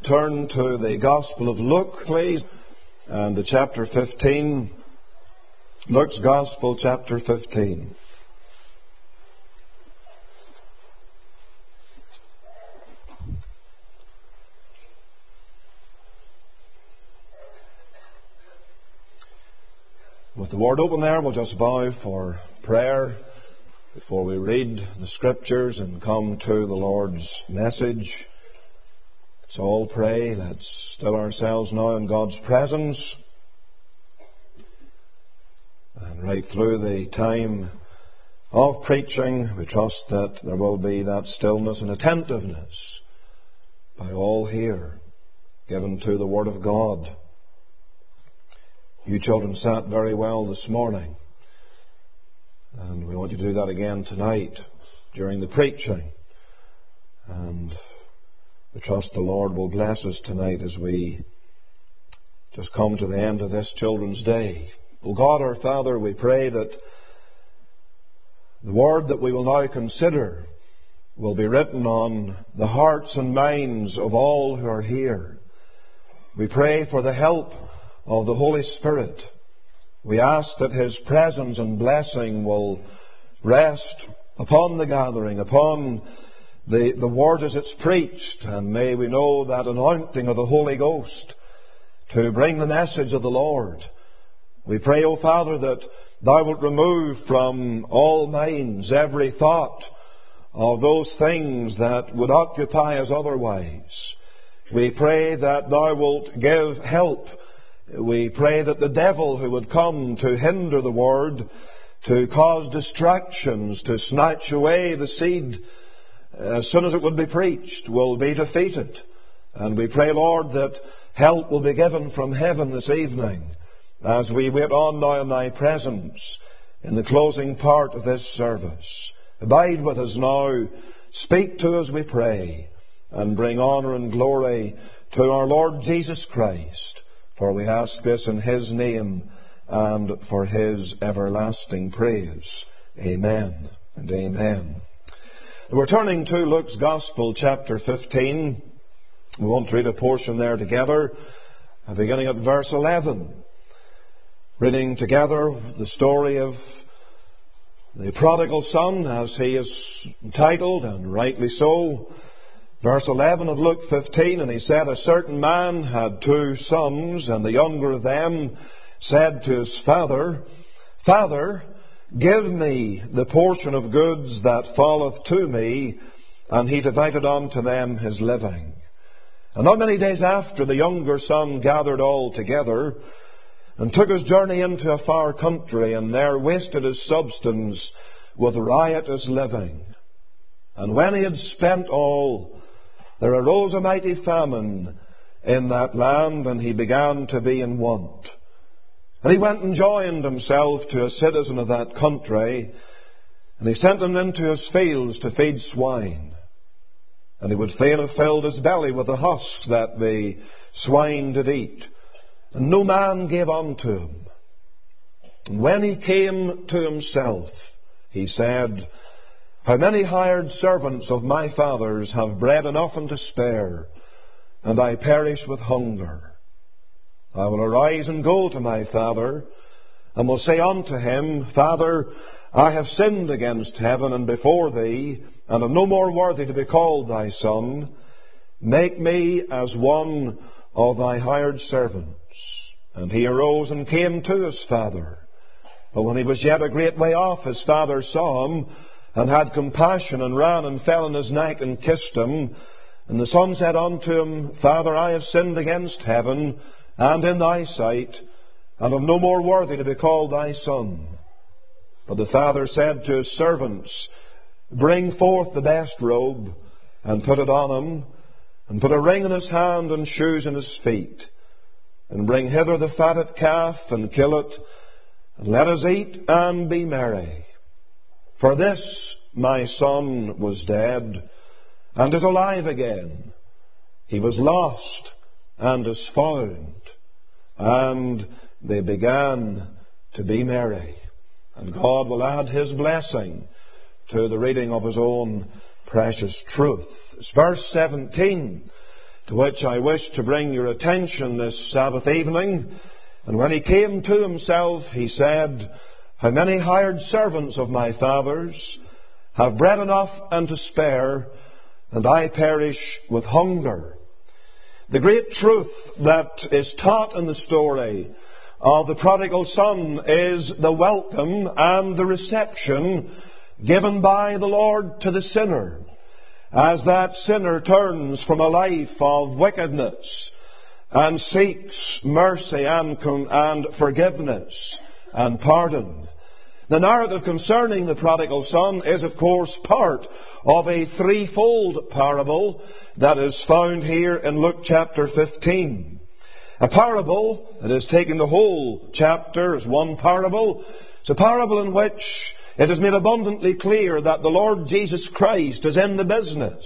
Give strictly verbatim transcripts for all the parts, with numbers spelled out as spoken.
turn to the Gospel of Luke, please, and to chapter fifteen. Luke's Gospel, chapter fifteen. With the word open there, we'll just bow for prayer before we read the Scriptures and come to the Lord's message. So all pray. Let's still ourselves now in God's presence. And right through the time of preaching, we trust that there will be that stillness and attentiveness by all here given to the Word of God. You children sat very well this morning, and we want you to do that again tonight during the preaching. And we trust the Lord will bless us tonight as we just come to the end of this Children's Day. O God our Father, we pray that the word that we will now consider will be written on the hearts and minds of all who are here. We pray for the help of the Holy Spirit. We ask that His presence and blessing will rest upon the gathering, upon the, the word as it's preached, and may we know that anointing of the Holy Ghost to bring the message of the Lord. We pray, O Father, that Thou wilt remove from all minds every thought of those things that would occupy us otherwise. We pray that Thou wilt give help. We pray that the devil who would come to hinder the word, to cause distractions, to snatch away the seed as soon as it would be preached, will be defeated. And we pray, Lord, that help will be given from heaven this evening as we wait on now in Thy presence in the closing part of this service. Abide with us now. Speak to us, we pray, and bring honour and glory to our Lord Jesus Christ. For we ask this in His name and for His everlasting praise. Amen and amen. We're turning to Luke's Gospel, chapter fifteen. We want to read a portion there together, beginning at verse eleven. Reading together the story of the prodigal son, as he is entitled, and rightly so. Verse eleven of Luke fifteen, and he said, a certain man had two sons, and the younger of them said to his father, Father, give me the portion of goods that falleth to me. And he divided unto them his living. And not many days after, the younger son gathered all together, and took his journey into a far country, and there wasted his substance with riotous living. And when he had spent all, there arose a mighty famine in that land, and he began to be in want. And he went and joined himself to a citizen of that country, and he sent him into his fields to feed swine. And he would fain have filled his belly with the husks that the swine did eat. And no man gave unto him. And when he came to himself, he said, How many hired servants of my father's have bread enough and to spare, and I perish with hunger? I will arise and go to my father, and will say unto him, Father, I have sinned against heaven and before thee, and am no more worthy to be called thy son. Make me as one of thy hired servants. And he arose and came to his father. But when he was yet a great way off, his father saw him, and had compassion, and ran and fell on his neck and kissed him. And the son said unto him, Father, I have sinned against heaven and in thy sight, and am no more worthy to be called thy son. But the father said to his servants, Bring forth the best robe, and put it on him, and put a ring in his hand and shoes in his feet. And bring hither the fatted calf, and kill it, and let us eat and be merry. For this my son was dead, and is alive again. He was lost, and is found. And they began to be merry. And God will add His blessing to the reading of His own precious truth. It's verse seventeen. to which I wish to bring your attention this Sabbath evening. And when he came to himself, he said, How many hired servants of my father's have bread enough and to spare, and I perish with hunger. The great truth that is taught in the story of the prodigal son is the welcome and the reception given by the Lord to the sinner, as that sinner turns from a life of wickedness and seeks mercy and, and forgiveness and pardon. The narrative concerning the prodigal son is, of course, part of a threefold parable that is found here in Luke chapter fifteen. A parable that is taking the whole chapter as one parable. It's a parable in which it is made abundantly clear that the Lord Jesus Christ is in the business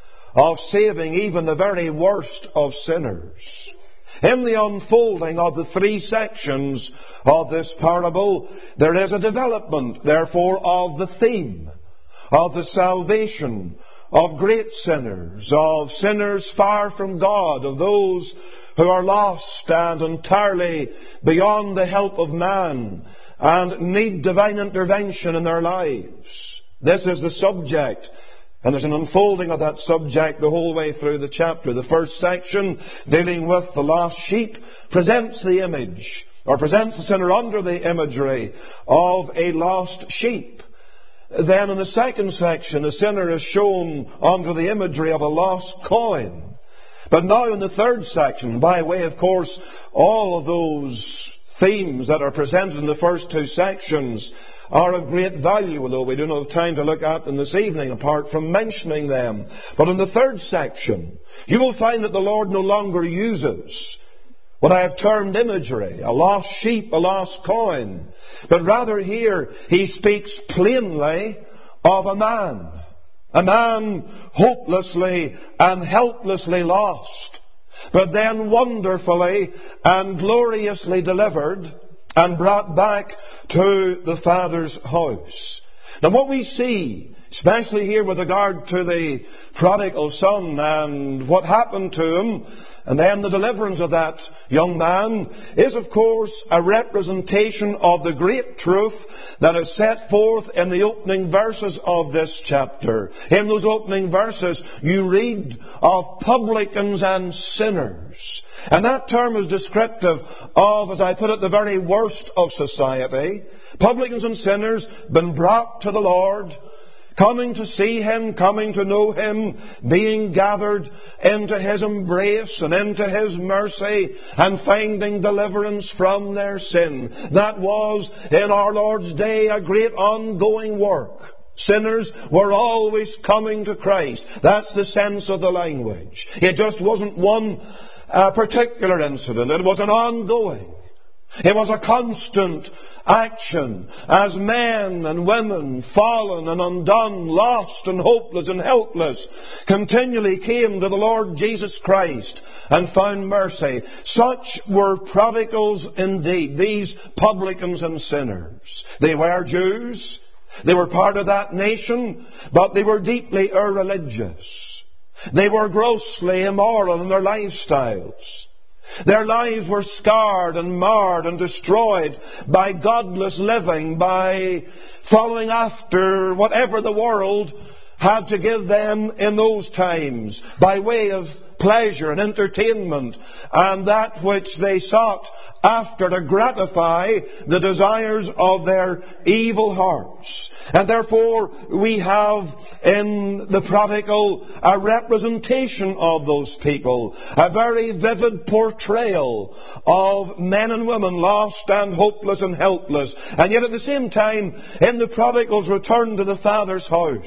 of saving even the very worst of sinners. In the unfolding of the three sections of this parable, there is a development, therefore, of the theme of the salvation of great sinners, of sinners far from God, of those who are lost and entirely beyond the help of man and need divine intervention in their lives. This is the subject. And there's an unfolding of that subject the whole way through the chapter. The first section, dealing with the lost sheep, presents the image, or presents the sinner under the imagery of a lost sheep. Then in the second section, the sinner is shown under the imagery of a lost coin. But now in the third section, by way, of course, all of those themes that are presented in the first two sections are of great value, although we do not have time to look at them this evening apart from mentioning them. But in the third section, you will find that the Lord no longer uses what I have termed imagery, a lost sheep, a lost coin, but rather here he speaks plainly of a man, a man hopelessly and helplessly lost, but then wonderfully and gloriously delivered and brought back to the Father's house. Now what we see, especially here with regard to the prodigal son and what happened to him, and then the deliverance of that young man, is of course a representation of the great truth that is set forth in the opening verses of this chapter. In those opening verses you read of publicans and sinners. And that term is descriptive of, as I put it, the very worst of society. Publicans and sinners been brought to the Lord, coming to see Him, coming to know Him, being gathered into His embrace and into His mercy and finding deliverance from their sin. That was, in our Lord's day, a great ongoing work. Sinners were always coming to Christ. That's the sense of the language. It just wasn't one uh, particular incident. It was an ongoing. It was a constant action as men and women, fallen and undone, lost and hopeless and helpless, continually came to the Lord Jesus Christ and found mercy. Such were prodigals indeed, these publicans and sinners. They were Jews. They were part of that nation, but they were deeply irreligious. They were grossly immoral in their lifestyles. Their lives were scarred and marred and destroyed by godless living, by following after whatever the world had to give them in those times, by way of pleasure and entertainment, and that which they sought after to gratify the desires of their evil hearts. And therefore we have in the prodigal a representation of those people, a very vivid portrayal of men and women lost and hopeless and helpless. And yet at the same time, in the prodigal's return to the Father's house,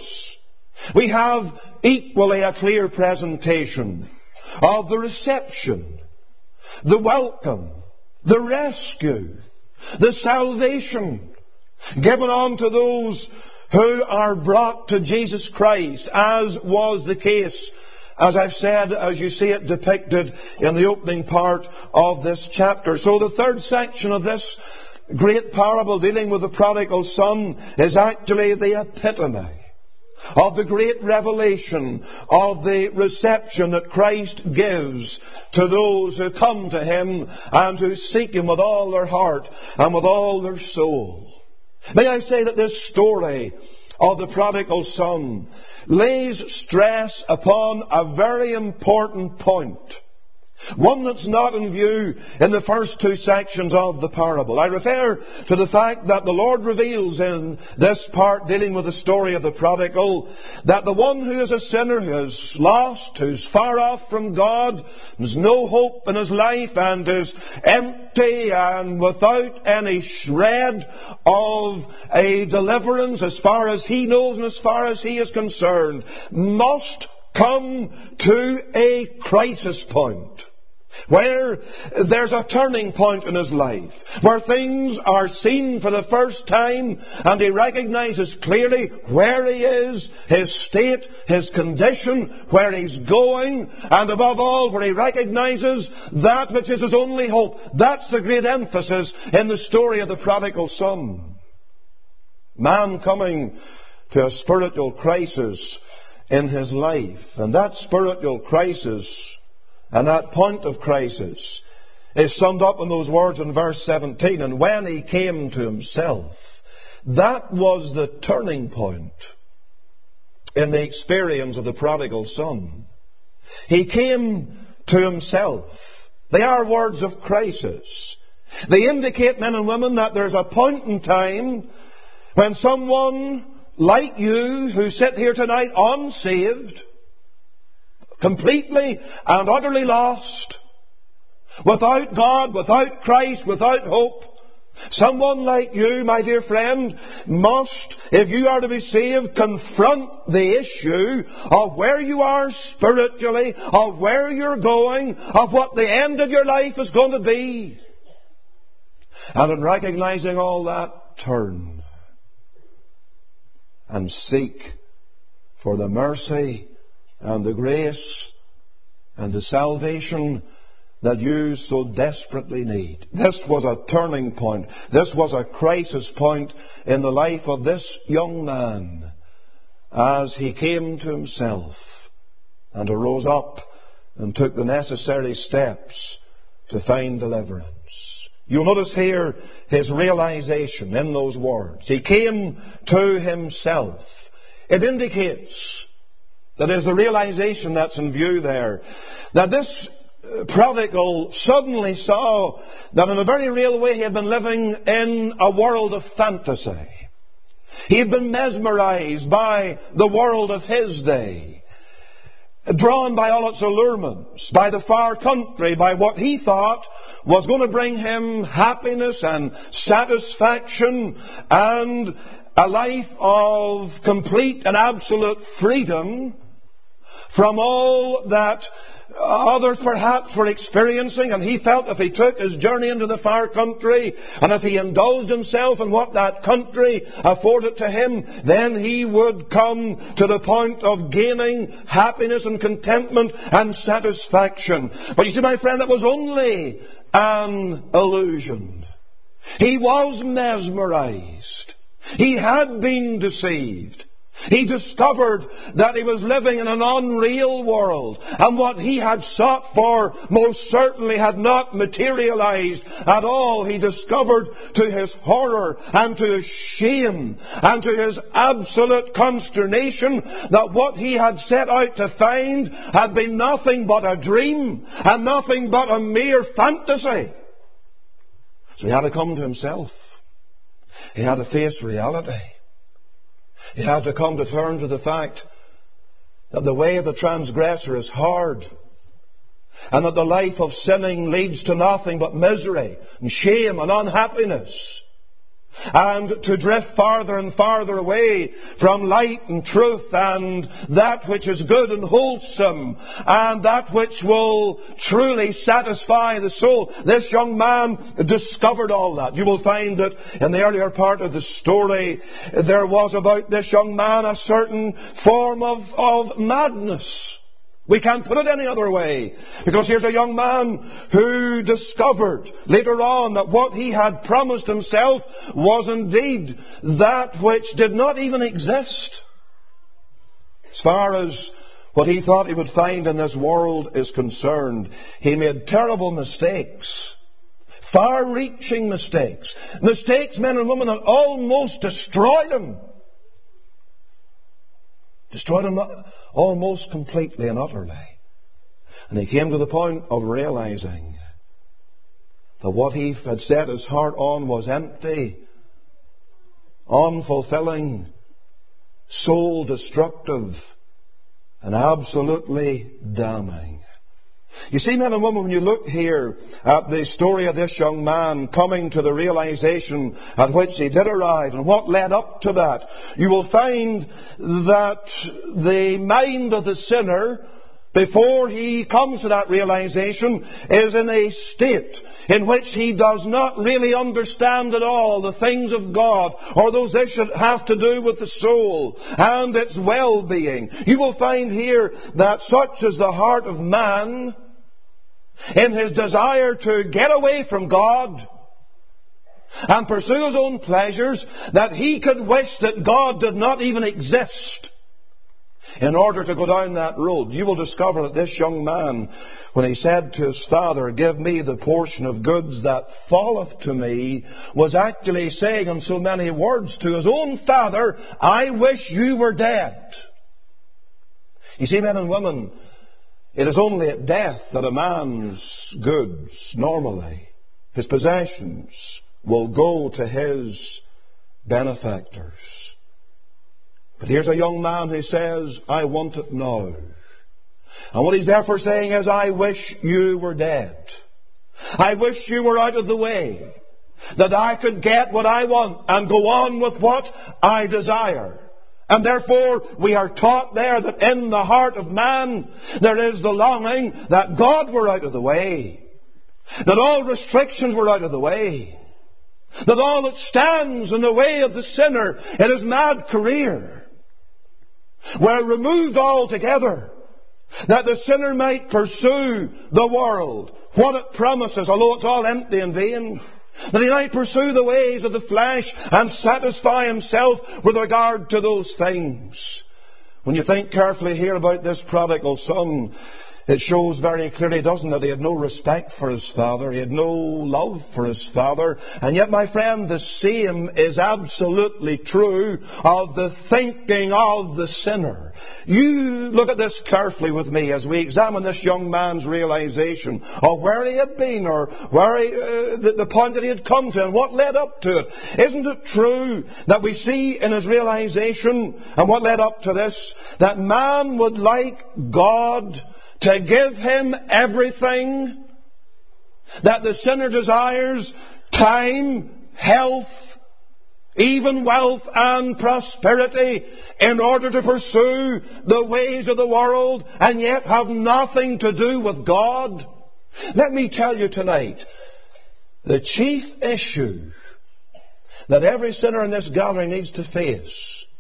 we have equally a clear presentation of the reception, the welcome, the rescue, the salvation given unto those who are brought to Jesus Christ, as was the case, as I've said, as you see it depicted in the opening part of this chapter. So the third section of this great parable dealing with the prodigal son is actually the epitome of the great revelation, of the reception that Christ gives to those who come to Him and who seek Him with all their heart and with all their soul. May I say that this story of the prodigal son lays stress upon a very important point. One that's not in view in the first two sections of the parable. I refer to the fact that the Lord reveals in this part dealing with the story of the prodigal that the one who is a sinner, who is lost, who's far off from God, has no hope in his life and is empty and without any shred of a deliverance as far as he knows and as far as he is concerned, must come to a crisis point, where there's a turning point in his life, where things are seen for the first time and he recognizes clearly where he is, his state, his condition, where he's going, and above all where he recognizes that which is his only hope. That's the great emphasis in the story of the prodigal son. Man coming to a spiritual crisis in his life, and that spiritual crisis and that point of crisis is summed up in those words in verse seventeen. And when he came to himself, that was the turning point in the experience of the prodigal son. He came to himself. They are words of crisis. They indicate, men and women, that there's a point in time when someone like you who sit here tonight unsaved, completely and utterly lost, without God, without Christ, without hope. Someone like you, my dear friend, must, if you are to be saved, confront the issue of where you are spiritually, of where you're going, of what the end of your life is going to be. And in recognizing all that, turn and seek for the mercy and the grace and the salvation that you so desperately need. This was a turning point. This was a crisis point in the life of this young man as he came to himself and arose up and took the necessary steps to find deliverance. You'll notice here his realization in those words. He came to himself. It indicates that is the realization that's in view there. That this prodigal suddenly saw that in a very real way he had been living in a world of fantasy. He had been mesmerized by the world of his day, drawn by all its allurements, by the far country, by what he thought was going to bring him happiness and satisfaction and a life of complete and absolute freedom from all that others perhaps were experiencing. And he felt if he took his journey into the far country and if he indulged himself in what that country afforded to him, then he would come to the point of gaining happiness and contentment and satisfaction. But you see, my friend, it was only an illusion. He was mesmerized. He had been deceived. He discovered that he was living in an unreal world, and what he had sought for most certainly had not materialized at all. He discovered to his horror and to his shame and to his absolute consternation that what he had set out to find had been nothing but a dream and nothing but a mere fantasy. So he had to come to himself. He had to face reality. He had to come to terms with the fact that the way of the transgressor is hard, and that the life of sinning leads to nothing but misery and shame and unhappiness, and to drift farther and farther away from light and truth and that which is good and wholesome and that which will truly satisfy the soul. This young man discovered all that. You will find that in the earlier part of the story there was about this young man a certain form of, of madness. We can't put it any other way. Because here's a young man who discovered later on that what he had promised himself was indeed that which did not even exist. As far as what he thought he would find in this world is concerned, he made terrible mistakes. Far-reaching mistakes. Mistakes, men and women, that almost destroyed him. Destroyed him almost completely and utterly. And he came to the point of realizing that what he had set his heart on was empty, unfulfilling, soul-destructive, and absolutely damning. You see, men and women, when you look here at the story of this young man coming to the realization at which he did arrive and what led up to that, you will find that the mind of the sinner, before he comes to that realization, is in a state in which he does not really understand at all the things of God or those issues that have to do with the soul and its well-being. You will find here that such is the heart of man in his desire to get away from God and pursue his own pleasures, that he could wish that God did not even exist in order to go down that road. You will discover that this young man, when he said to his father, "Give me the portion of goods that falleth to me," was actually saying in so many words to his own father, "I wish you were dead." You see, men and women, it is only at death that a man's goods, normally, his possessions, will go to his benefactors. But here's a young man who says, "I want it now." And what he's therefore saying is, "I wish you were dead. I wish you were out of the way, that I could get what I want and go on with what I desire." And therefore we are taught there that in the heart of man there is the longing that God were out of the way, that all restrictions were out of the way, that all that stands in the way of the sinner in his mad career were removed altogether, that the sinner might pursue the world, what it promises, although it's all empty and vain, that he might pursue the ways of the flesh and satisfy himself with regard to those things. When you think carefully here about this prodigal son, it shows very clearly, doesn't it, he had no respect for his father. He had no love for his father. And yet, my friend, the same is absolutely true of the thinking of the sinner. You look at this carefully with me as we examine this young man's realization of where he had been, or where he, uh, the, the point that he had come to and what led up to it. Isn't it true that we see in his realization and what led up to this, that man would like God to give him everything, that the sinner desires time, health, even wealth and prosperity in order to pursue the ways of the world and yet have nothing to do with God? Let me tell you tonight, the chief issue that every sinner in this gathering needs to face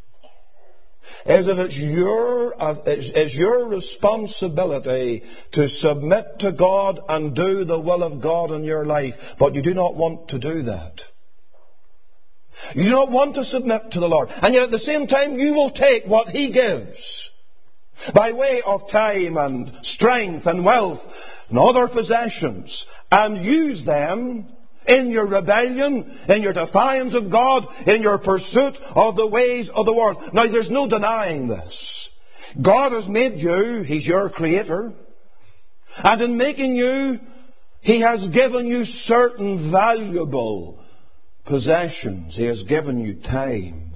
is that it's your, uh, it's, it's your responsibility to submit to God and do the will of God in your life. But you do not want to do that. You do not want to submit to the Lord. And yet at the same time you will take what He gives by way of time and strength and wealth and other possessions and use them in your rebellion, in your defiance of God, in your pursuit of the ways of the world. Now, there's no denying this. God has made you. He's your Creator. And in making you, He has given you certain valuable possessions. He has given you time.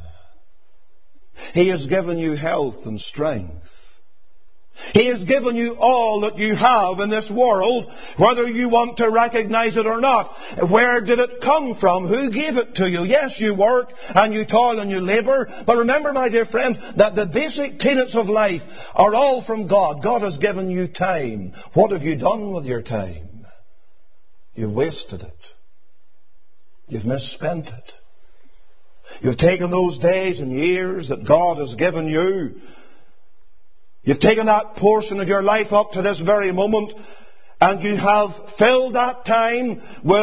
He has given you health and strength. He has given you all that you have in this world, whether you want to recognize it or not. Where did it come from? Who gave it to you? Yes, you work and you toil and you labor, but remember, my dear friend, that the basic tenets of life are all from God. God has given you time. What have you done with your time? You've wasted it. You've misspent it. You've taken those days and years that God has given you. You've taken that portion of your life up to this very moment, and you have filled that time with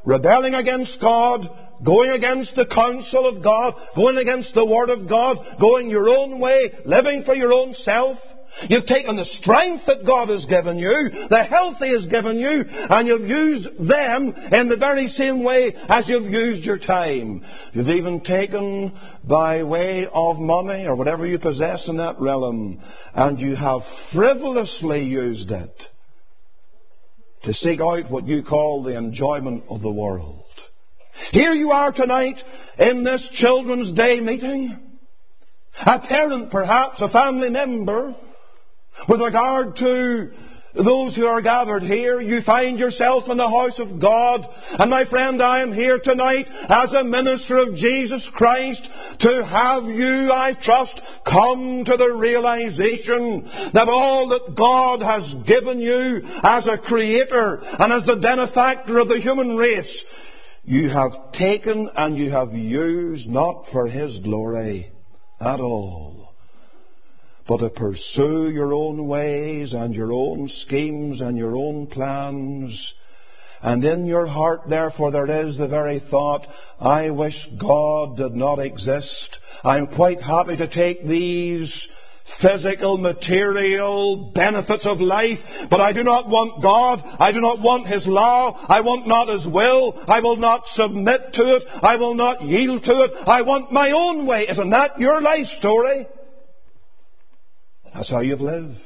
rebelling against God, going against the counsel of God, going against the Word of God, going your own way, living for your own self. You've taken the strength that God has given you, the health He has given you, and you've used them in the very same way as you've used your time. You've even taken by way of money or whatever you possess in that realm, and you have frivolously used it to seek out what you call the enjoyment of the world. Here you are tonight in this Children's Day meeting. A parent, perhaps, a family member. With regard to those who are gathered here, you find yourself in the house of God. And my friend, I am here tonight as a minister of Jesus Christ to have you, I trust, come to the realization that all that God has given you as a creator and as the benefactor of the human race, you have taken and you have used not for His glory at all, but to pursue your own ways and your own schemes and your own plans. And in your heart, therefore, there is the very thought, I wish God did not exist. I'm quite happy to take these physical, material benefits of life, but I do not want God. I do not want His law. I want not His will. I will not submit to it. I will not yield to it. I want my own way. Isn't that your life story? That's how you've lived.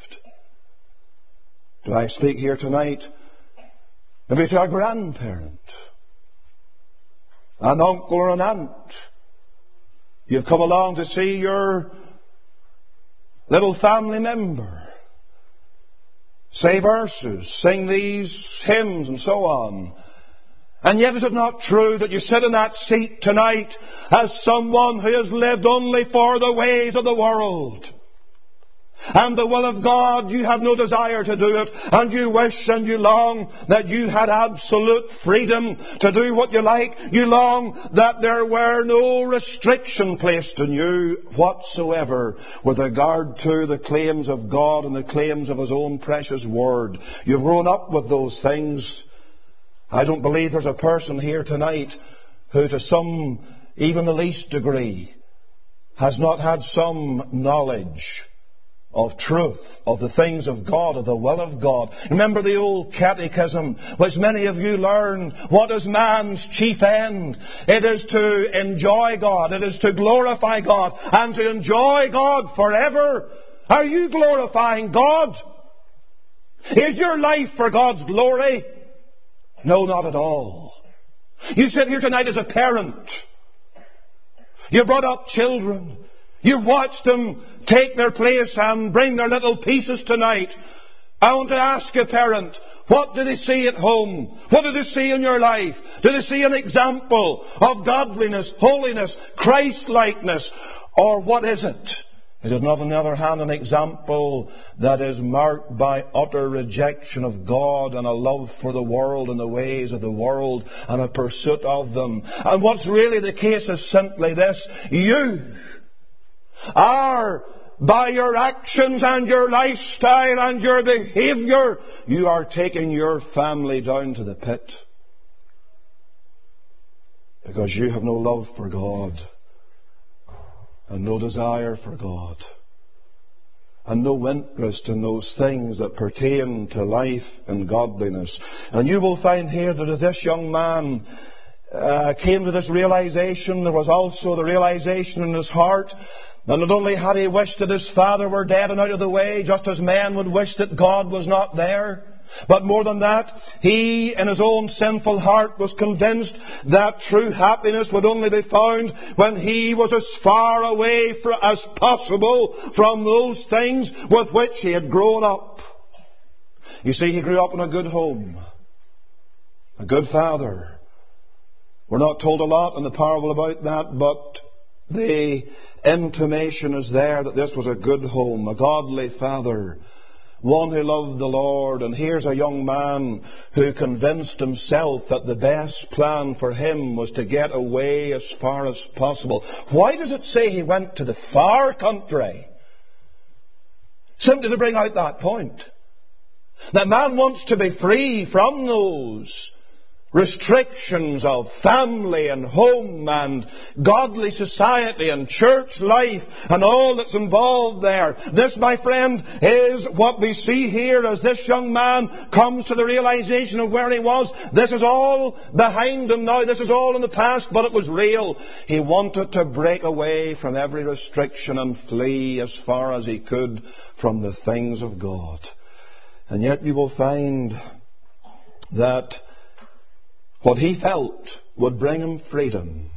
Do I speak here tonight maybe to a grandparent, an uncle or an aunt? You've come along to see your little family member say verses, sing these hymns and so on. And yet is it not true that you sit in that seat tonight as someone who has lived only for the ways of the world? And the will of God, you have no desire to do it, and you wish and you long that you had absolute freedom to do what you like. You long that there were no restriction placed on you whatsoever with regard to the claims of God and the claims of His own precious Word. You've grown up with those things. I don't believe there's a person here tonight who to some, even the least degree, has not had some knowledge of truth, of the things of God, of the will of God. Remember the old catechism, which many of you learn. What is man's chief end? It is to enjoy God. It is to glorify God and to enjoy God forever. Are you glorifying God? Is your life for God's glory? No, not at all. You sit here tonight as a parent. You brought up children. You've watched them take their place and bring their little pieces tonight. I want to ask a parent, what do they see at home? What do they see in your life? Do they see an example of godliness, holiness, Christ-likeness? Or what is it? Is it not, on the other hand, an example that is marked by utter rejection of God and a love for the world and the ways of the world and a pursuit of them? And what's really the case is simply this. You are, by your actions and your lifestyle and your behaviour, you are taking your family down to the pit. Because you have no love for God and no desire for God and no interest in those things that pertain to life and godliness. And you will find here that as this young man uh, came to this realization, there was also the realization in his heart. And not only had he wished that his father were dead and out of the way, just as man would wish that God was not there, but more than that, he in his own sinful heart was convinced that true happiness would only be found when he was as far away as possible from those things with which he had grown up. You see, he grew up in a good home, a good father. We're not told a lot in the parable about that, but the intimation is there that this was a good home, a godly father, one who loved the Lord. And here's a young man who convinced himself that the best plan for him was to get away as far as possible. Why does it say he went to the far country? Simply to bring out that point. That man wants to be free from those restrictions of family and home and godly society and church life and all that's involved there. This, my friend, is what we see here as this young man comes to the realization of where he was. This is all behind him now. This is all in the past, but it was real. He wanted to break away from every restriction and flee as far as he could from the things of God. And yet you will find that what he felt would bring him freedom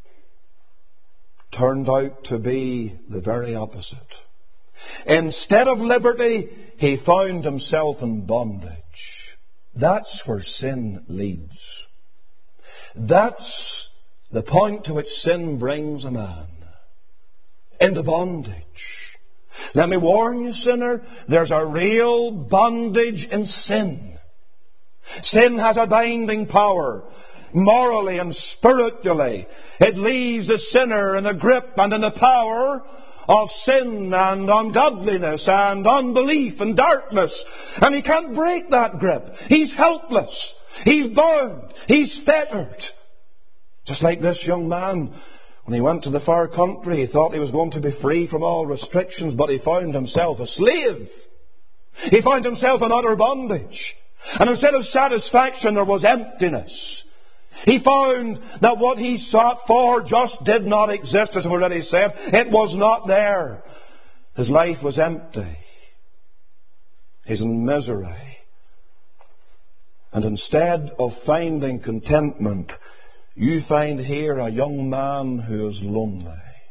turned out to be the very opposite. Instead of liberty, he found himself in bondage. That's where sin leads. That's the point to which sin brings a man. Into bondage. Let me warn you, sinner, there's a real bondage in sin. Sin has a binding power, morally and spiritually. It leaves the sinner in the grip and in the power of sin and ungodliness and unbelief and darkness. And he can't break that grip. He's helpless. He's bound. He's fettered. Just like this young man, when he went to the far country, he thought he was going to be free from all restrictions, but he found himself a slave. He found himself in utter bondage. And instead of satisfaction, there was emptiness. He found that what he sought for just did not exist, as I've already said. It was not there. His life was empty. He's in misery. And instead of finding contentment, you find here a young man who is lonely,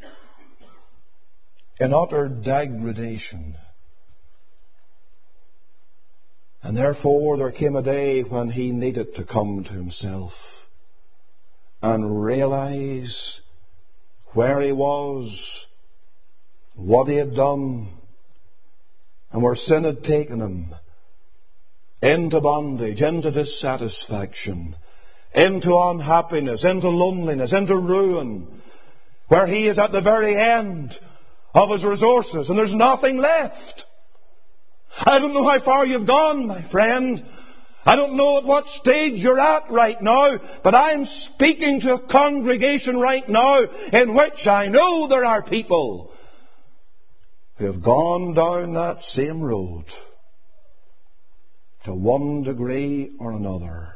in utter degradation. And therefore there came a day when he needed to come to himself and realize where he was, what he had done, and where sin had taken him into bondage, into dissatisfaction, into unhappiness, into loneliness, into ruin, where he is at the very end of his resources and there's nothing left. I don't know how far you've gone, my friend. I don't know at what stage you're at right now, but I'm speaking to a congregation right now in which I know there are people who have gone down that same road to one degree or another.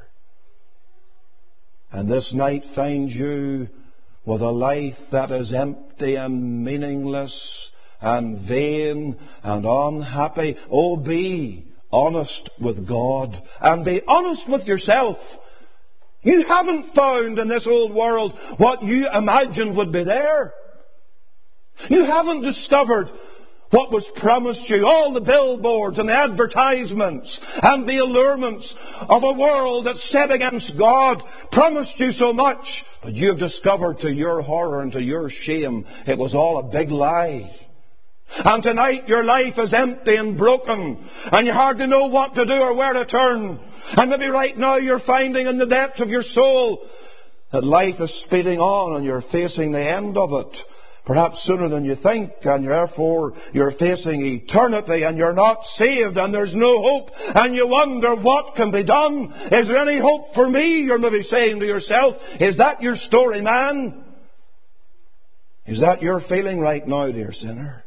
And this night finds you with a life that is empty and meaningless and vain and unhappy. Oh, be honest with God and be honest with yourself. You haven't found in this old world what you imagined would be there. You haven't discovered what was promised you. All the billboards and the advertisements and the allurements of a world that's set against God promised you so much, but you have discovered to your horror and to your shame it was all a big lie. And tonight your life is empty and broken, and you hardly know what to do or where to turn. And maybe right now you're finding in the depths of your soul that life is speeding on and you're facing the end of it, perhaps sooner than you think, and therefore you're facing eternity and you're not saved and there's no hope, and you wonder what can be done. Is there any hope for me? You're maybe saying to yourself. Is that your story, man? Is that your feeling right now, dear sinner?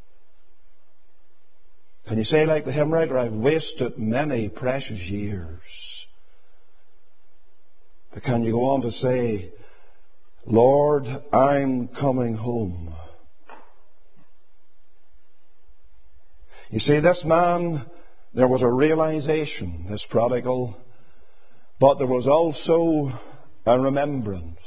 Can you say like the hymn writer, I've wasted many precious years? But can you go on to say, Lord, I'm coming home? You see, this man, there was a realization, this prodigal, but there was also a remembrance.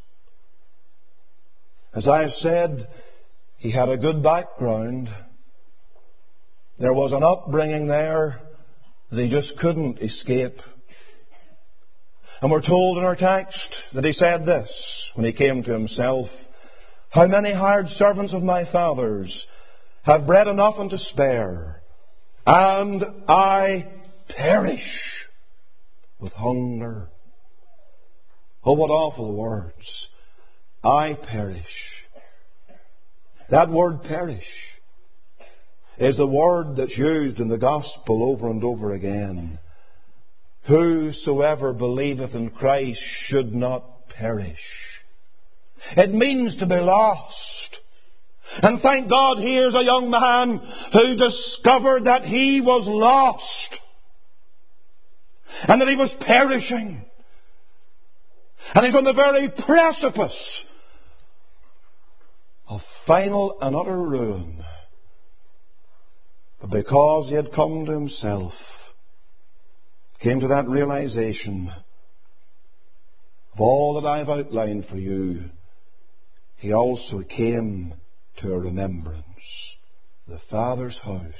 As I have said, he had a good background. There was an upbringing there that he just couldn't escape. And we're told in our text that he said this when he came to himself, how many hired servants of my father's have bread enough and to spare, and I perish with hunger. Oh, what awful words. I perish. That word perish is the word that's used in the gospel over and over again. whosoever believeth in Christ should not perish. It means to be lost. And thank God, here's a young man who discovered that he was lost and that he was perishing. And he's on the very precipice of final and utter ruin. But because he had come to himself, came to that realization of all that I've outlined for you, he also came to a remembrance. The Father's house.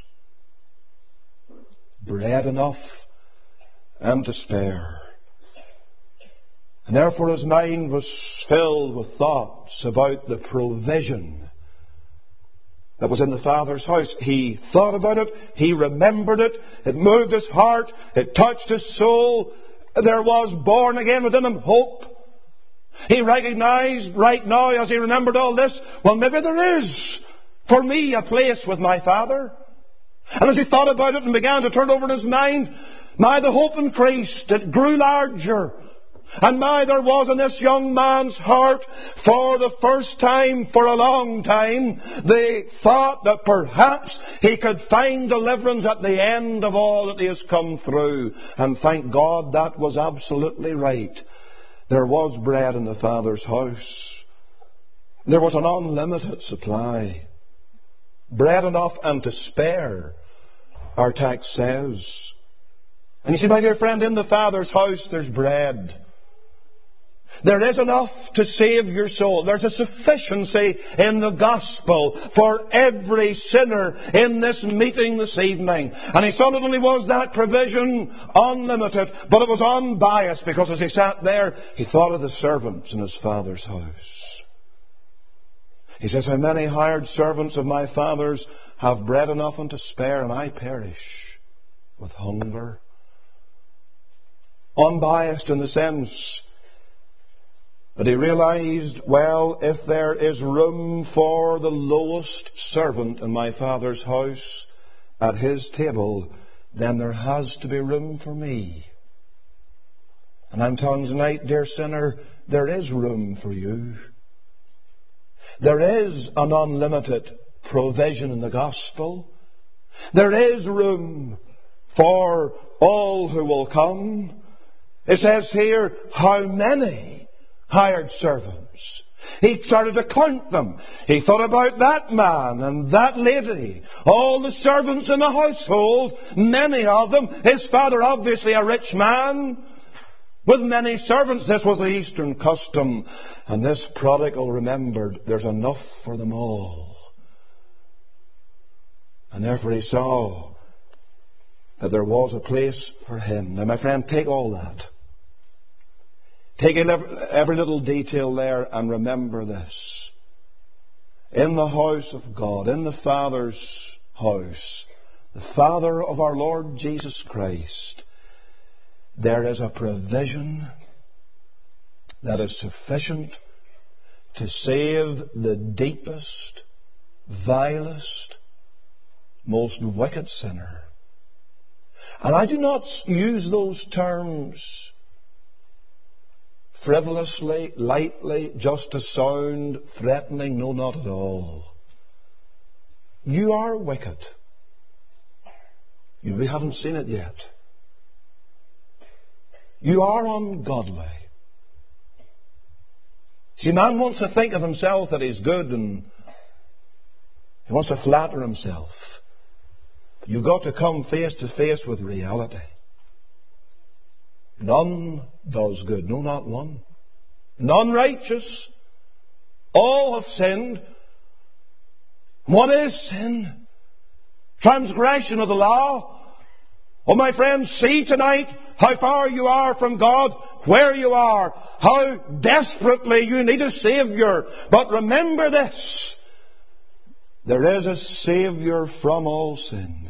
Bread enough and to spare. And therefore his mind was filled with thoughts about the provision that was in the Father's house. He thought about it. He remembered it. It moved his heart. It touched his soul. There was born again within him hope. He recognized right now, as he remembered all this, well, maybe there is for me a place with my Father. And as he thought about it and began to turn over in his mind, my, the hope increased. It grew larger. And my, there was in this young man's heart, for the first time for a long time, the thought that perhaps he could find deliverance at the end of all that he has come through. And thank God that was absolutely right. There was bread in the Father's house. There was an unlimited supply. Bread enough and to spare, our text says. And you see, my dear friend, in the Father's house there's bread. There is enough to save your soul. There's a sufficiency in the gospel for every sinner in this meeting this evening. And he saw not only was that provision unlimited, but it was unbiased, because as he sat there, he thought of the servants in his Father's house. He says, how many hired servants of my Father's have bread enough and to spare, and I perish with hunger. Unbiased in the sense but he realized, well, if there is room for the lowest servant in my Father's house at his table, then there has to be room for me. And I'm telling you tonight, dear sinner, there is room for you. There is an unlimited provision in the gospel. There is room for all who will come. It says here, how many hired servants. He started to count them. He thought about that man and that lady, all the servants in the household, many of them. His father, obviously a rich man with many servants. This was the Eastern custom. And this prodigal remembered there's enough for them all. And therefore he saw that there was a place for him. Now, my friend, take all that. Take every little detail there and remember this. In the house of God, in the Father's house, the Father of our Lord Jesus Christ, there is a provision that is sufficient to save the deepest, vilest, most wicked sinner. And I do not use those terms frivolously, lightly, just to sound threatening. No, not at all. You are wicked. You haven't seen it yet. You are ungodly. See, man wants to think of himself that he's good, and he wants to flatter himself. But you've got to come face to face with reality. None does good, no, not one. None righteous. All have sinned. What is sin? Transgression of the law. Oh, my friends, see tonight how far you are from God, where you are, how desperately you need a Saviour. But remember this: there is a Saviour from all sin.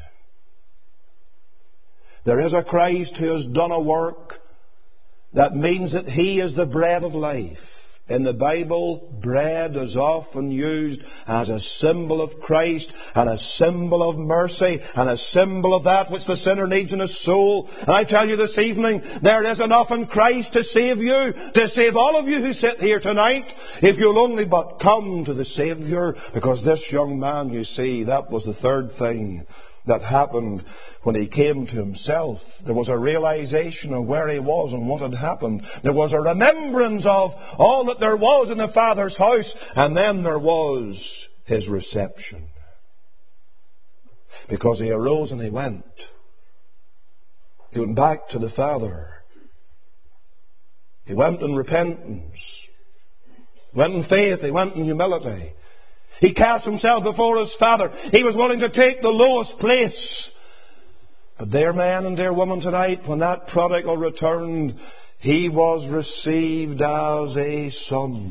There is a Christ who has done a work that means that He is the bread of life. In the Bible, bread is often used as a symbol of Christ and a symbol of mercy and a symbol of that which the sinner needs in his soul. And I tell you this evening, there is enough in Christ to save you, to save all of you who sit here tonight, if you'll only but come to the Saviour. Because this young man, you see, that was the third thing that happened when he came to himself. There was a realization of where he was and what had happened. There was a remembrance of all that there was in the Father's house. And then there was his reception. Because he arose and he went. He went back to the Father. He went in repentance. He went in faith. He went in humility. He cast himself before his Father. He was willing to take the lowest place. But dear man and dear woman, tonight, when that prodigal returned, he was received as a son.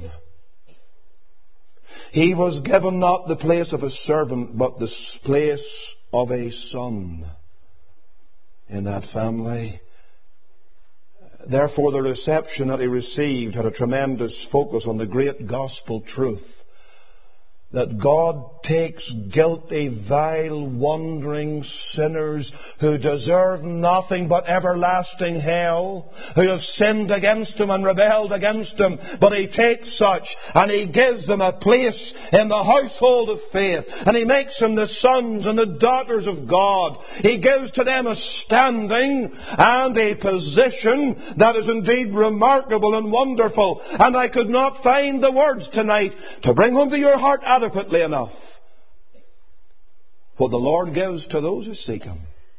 He was given not the place of a servant, but the place of a son in that family. Therefore, the reception that he received had a tremendous focus on the great gospel truth that God takes guilty, vile, wandering sinners who deserve nothing but everlasting hell, who have sinned against Him and rebelled against Him, but He takes such and He gives them a place in the household of faith, and He makes them the sons and the daughters of God. He gives to them a standing and a position that is indeed remarkable and wonderful, and I could not find the words tonight to bring home to your heart adequately enough what the Lord gives to those who seek Him.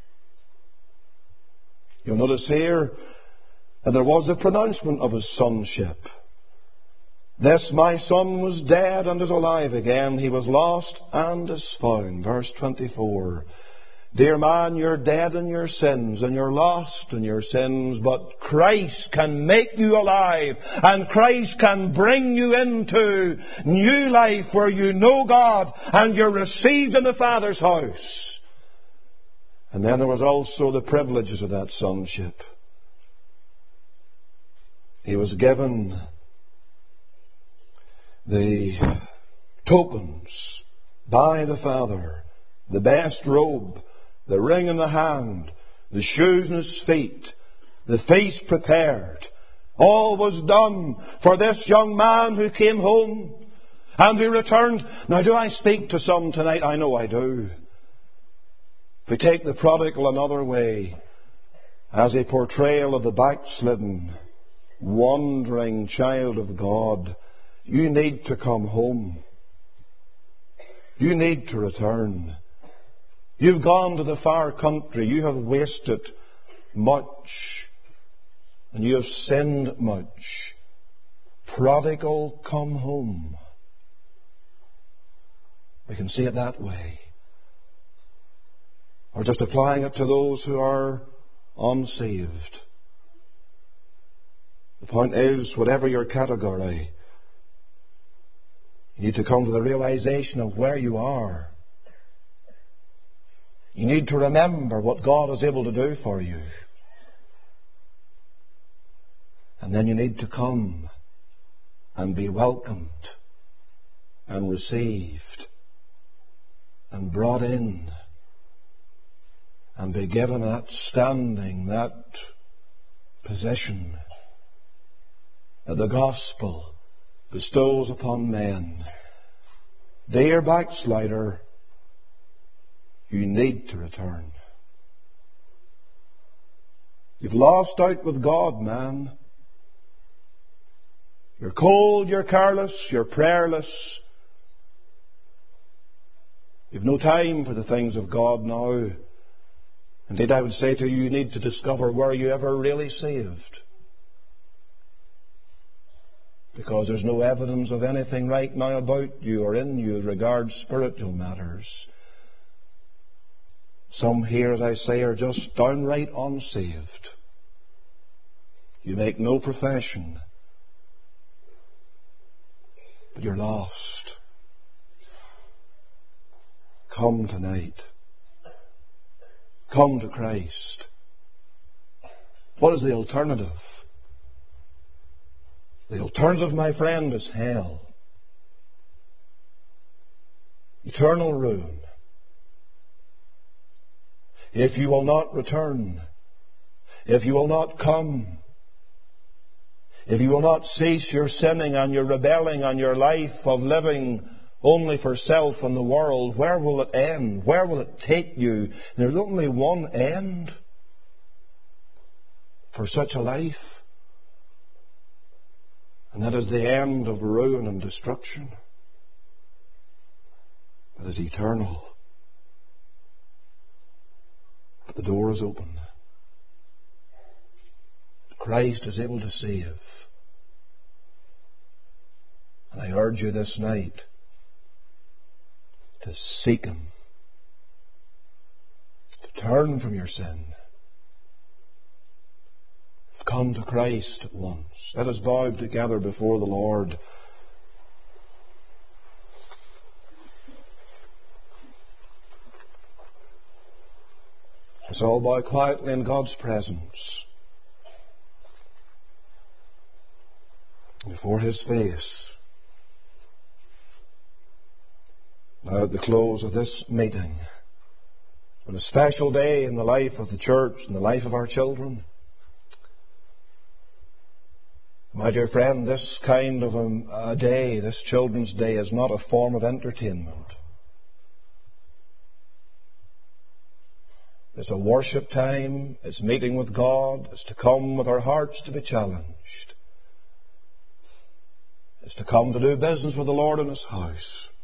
You'll notice here that there was the pronouncement of His sonship. This my son was dead and is alive again. He was lost and is found. Verse twenty-four. Dear man, you're dead in your sins and you're lost in your sins, but Christ can make you alive, and Christ can bring you into new life where you know God and you're received in the Father's house. And then there was also the privileges of that sonship. He was given the tokens by the Father, the best robe, the ring in the hand, the shoes in his feet, the feast prepared. All was done for this young man who came home and who returned. Now, do I speak to some tonight? I know I do. If we take the prodigal another way, as a portrayal of the backslidden, wandering child of God, you need to come home. You need to return. You've gone to the far country. You have wasted much. And you have sinned much. Prodigal, come home. We can see it that way. Or just applying it to those who are unsaved. The point is, whatever your category, you need to come to the realization of where you are. You need to remember what God is able to do for you. And then you need to come and be welcomed and received and brought in and be given that standing, that position that the gospel bestows upon men. Dear backslider, you need to return. You've lost out with God, man. You're cold, you're careless, you're prayerless. You've no time for the things of God now. Indeed, I would say to you, you need to discover were you ever really saved. Because there's no evidence of anything right now about you or in you as regards spiritual matters. Some here, as I say, are just downright unsaved. You make no profession, but you're lost. Come tonight. Come to Christ. What is the alternative? The alternative, my friend, is hell. Eternal ruin. If you will not return, if you will not come, if you will not cease your sinning and your rebelling and your life of living only for self and the world, where will it end? Where will it take you? There's only one end for such a life, and that is the end of ruin and destruction. It is eternal. But the door is open. Christ is able to save. And I urge you this night to seek Him, to turn from your sin. Come to Christ at once. Let us bow together before the Lord. Let's all bow quietly in God's presence before His face. Now at the close of this meeting, on a special day in the life of the church and the life of our children, my dear friend, this kind of a, a day, this Children's Day, is not a form of entertainment. It's a worship time. It's meeting with God. It's to come with our hearts to be challenged. It's to come to do business with the Lord in His house.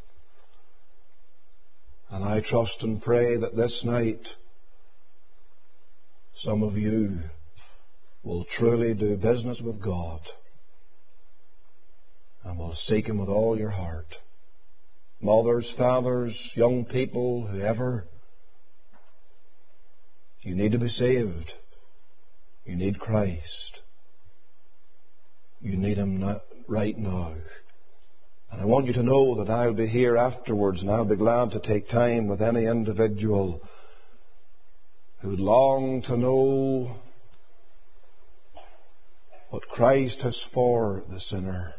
And I trust and pray that this night some of you will truly do business with God and will seek Him with all your heart. Mothers, fathers, young people, whoever, you need to be saved. You need Christ. You need Him right now. And I want you to know that I'll be here afterwards, and I'll be glad to take time with any individual who would long to know what Christ has for the sinner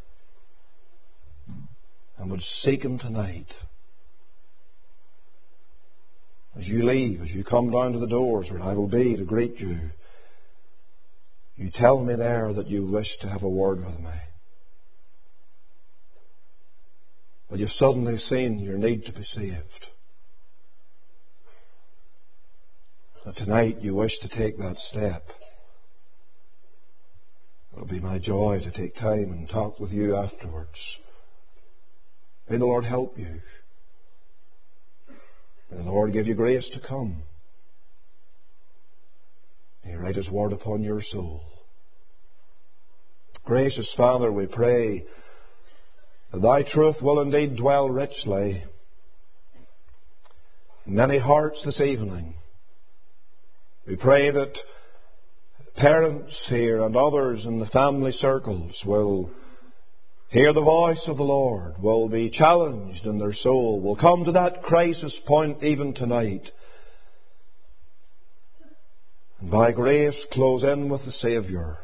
and would seek Him tonight. As you leave, as you come down to the doors where I will be to greet you, you tell me there that you wish to have a word with me. But you've suddenly seen your need to be saved. That tonight you wish to take that step. It'll be my joy to take time and talk with you afterwards. May the Lord help you. May the Lord give you grace to come. May He write His word upon your soul. Gracious Father, we pray that Thy truth will indeed dwell richly in many hearts this evening. We pray that parents here and others in the family circles will hear the voice of the Lord, will be challenged in their soul, will come to that crisis point even tonight, and by grace close in with the Saviour.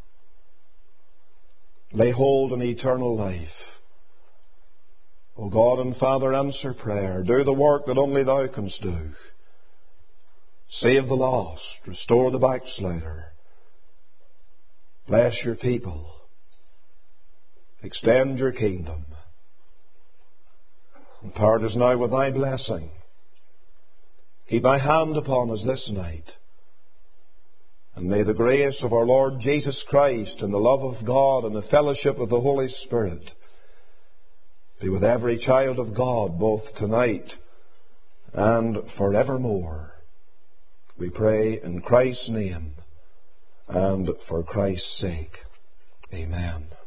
Lay hold on eternal life. O God and Father, answer prayer. Do the work that only Thou canst do. Save the lost. Restore the backslider. Bless your people. Extend your kingdom. Impart us now with Thy blessing. Keep Thy hand upon us this night. And may the grace of our Lord Jesus Christ and the love of God and the fellowship of the Holy Spirit be with every child of God, both tonight and forevermore. We pray in Christ's name and for Christ's sake. Amen.